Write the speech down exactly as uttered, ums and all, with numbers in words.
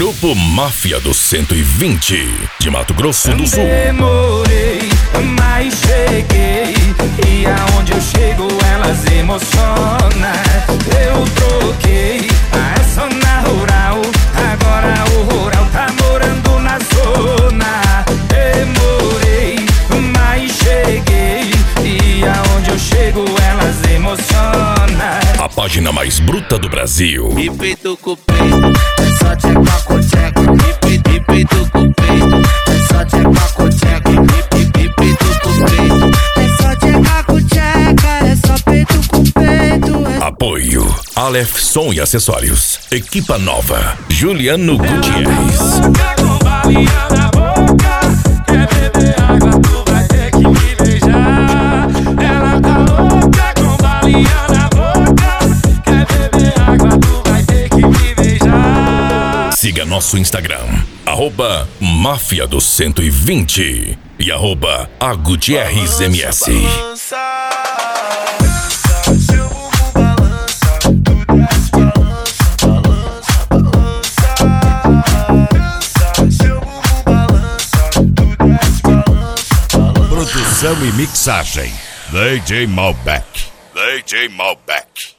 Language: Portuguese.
Grupo Máfia do cento e vinte, de Mato Grosso do Sul. Demorei, mas cheguei, e aonde eu chego elas emocionam. Eu troquei essa na rural, agora o rural tá morando na zona. Demorei, mas cheguei, e aonde eu chego elas emocionam. A página mais bruta do Brasil. E peito com peito, é só tcheca com tcheca. E peito com peito, é só tcheca com tcheca. E peito com peito, é só tcheca com tcheca, é só peito com peito. Apoio Aleph Som e Acessórios. Equipa nova Juliano Gutierrez. Com balinha na boca, quer beber água, tu vai ter que me beijar. Ela tá louca com balinha na boca, quer beber água, tu vai ter que me beijar. Siga nosso Instagram, arroba Máfia do cento e vinte e arroba AGutierrezMS. Produção e mixagem D J Malbec. D J Malbec.